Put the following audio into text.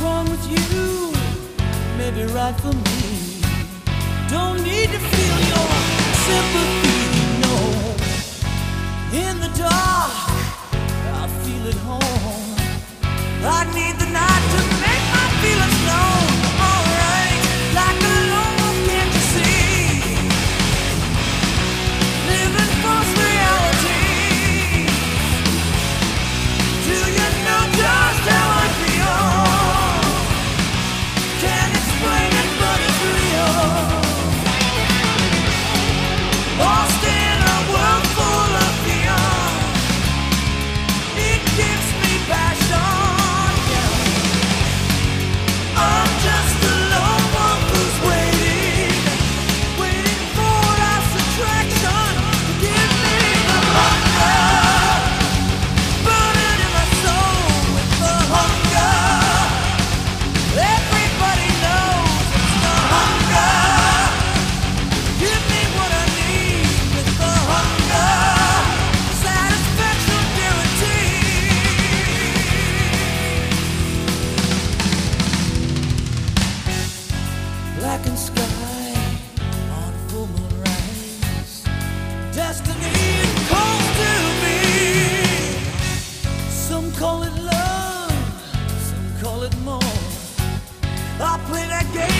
wrong with you may be right for me. Don't need to feel your sympathy, no. In the dark, I feel at home. I need the night to make my feelings known. Alright, like a lone wolf, can't you see? Living false reality. Do you know just how I feel? Can't explain it, but it's real. Lost in a world full of fear. It gives me passion, yeah. I'm just a lone wolf who's waiting for life's attraction to give me the hunger, burning in my soul with the hunger. Everybody knows it's the hunger. Give me what I need with the hunger. Satisfaction guaranteed. Blackened sky on a full moon rise. Destiny calls to me. Some call it love, some call it more. I play that game